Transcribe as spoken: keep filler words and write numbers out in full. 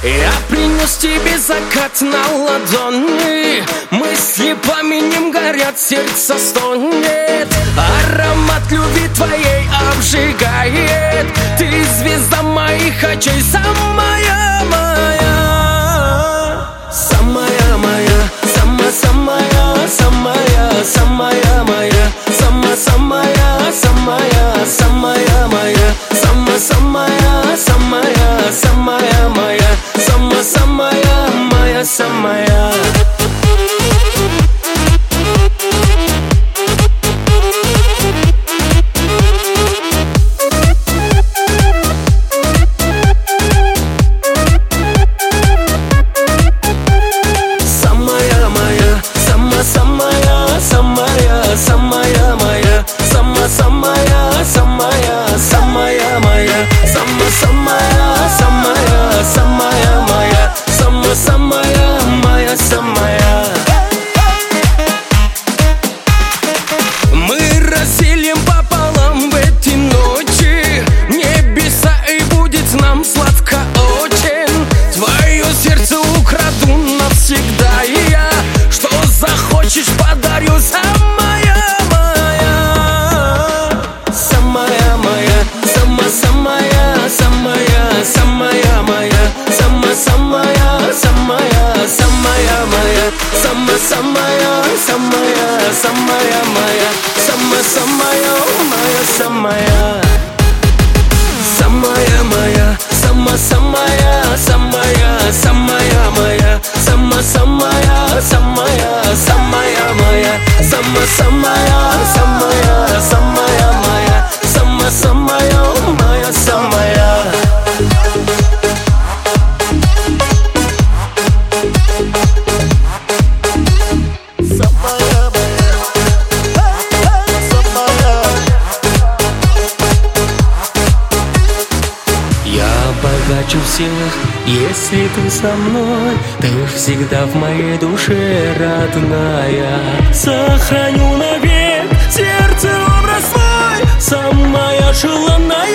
Я принес тебе закат на ладони, мысли пламенем горят, сердце стонет. Аромат любви твоей обжигает. Ты звезда моих очей, самая моя, самая моя, сама-самая, самая, самая моя, сама-самая, самая, самая моя, сама-самая, самая, самая моя, сама-самая моя, самая. Самая моя, сама-самая, самая, самая моя, сама-самая, самая, самая моя, сама-самая моя, самая. Мы разделим пополам в эти ночи небеса, и будет нам сладко очень. Твое сердце украду навсегда, и я, что захочешь, подарю. Самая самая, самая, самая моя, сама-самая, самая, самая моя, сама-самая, самая, самая моя, сама-самая моя, самая. Самая моя, сама-самая, самая, самая моя, сама-самая, самая, самая моя, сама-самая, самая, самая моя, сама-самая моя, самая. Богаче всех, если ты со мной, ты всегда в моей душе родная. Сохраню навек сердце образ твой, самая желанная.